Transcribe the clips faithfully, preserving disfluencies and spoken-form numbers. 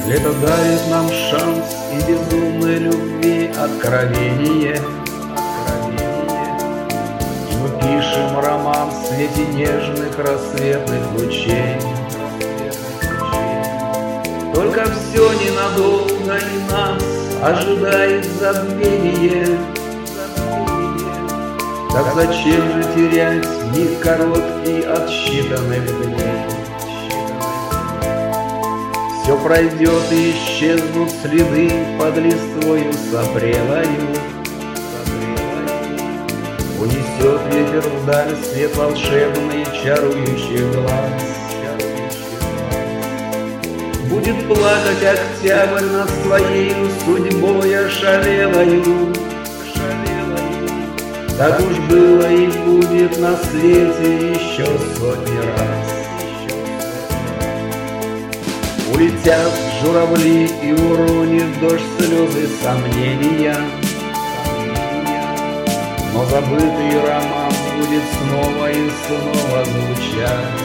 Лето дарит нам шанс и безумной любви откровение. И мы пишем роман в свете нежных рассветных лучей. Только все ненадолго, и нас ожидает забвение. Так зачем же терять миг короткий отсчитанных дней? Все пройдет и исчезнут следы под листвою сопрелою. Унесет ветер вдаль свет волшебный чарующий глаз. Будет плакать октябрь над своей судьбой ошалелою. Так уж было и будет на свете еще сотни раз. Улетят журавли и уронит дождь слезы сомнения. Но забытый роман будет снова и снова звучать.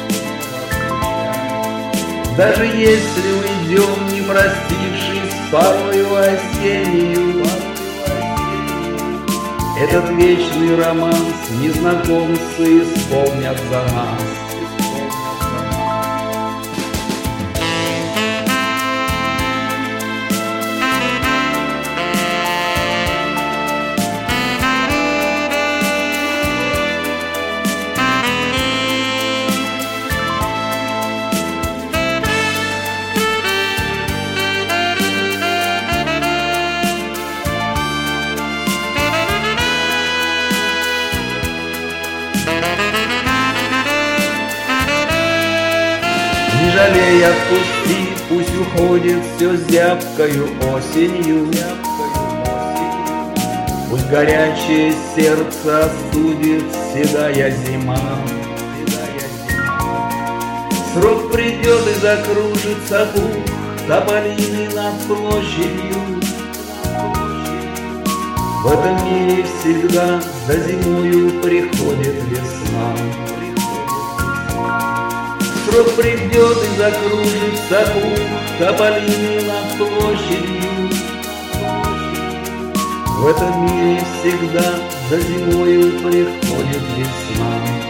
Даже если уйдем, не простившись порою осеннюю, этот вечный романс незнакомцы исполнят за нас. Не жалей, отпусти, пусть уходит все зябкою осенью. Пусть горячее сердце остудит седая зима. Срок придет и закружится пух тополиный над площадью. В этом мире всегда за зимою приходит весна. Срок придет и закружится пух тополиный над площадью. В этом мире всегда за зимою приходит весна.